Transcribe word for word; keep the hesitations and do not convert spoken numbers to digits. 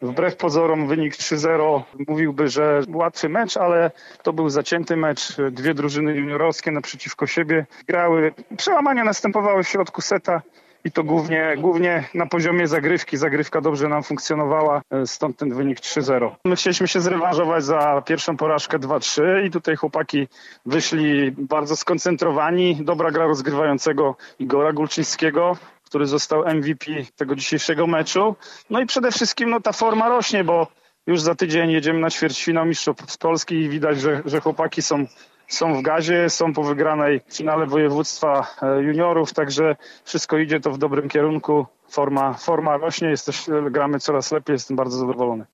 Wbrew pozorom wynik trzy zero mówiłby, że łatwy mecz, ale to był zacięty mecz. Dwie drużyny juniorowskie naprzeciwko siebie grały. Przełamania następowały w środku seta. I to głównie, głównie na poziomie zagrywki. Zagrywka dobrze nam funkcjonowała, stąd ten wynik trzy zero. My chcieliśmy się zrewanżować za pierwszą porażkę dwa trzy i tutaj chłopaki wyszli bardzo skoncentrowani. Dobra gra rozgrywającego Igora Gulczyńskiego, który został M V P tego dzisiejszego meczu. No i przede wszystkim no, ta forma rośnie, bo już za tydzień jedziemy na ćwierćfinał Mistrzostw Polski i widać, że, że chłopaki są Są w gazie, są po wygranej finale województwa juniorów, także wszystko idzie to w dobrym kierunku. Forma, forma rośnie, jesteś, gramy coraz lepiej, jestem bardzo zadowolony.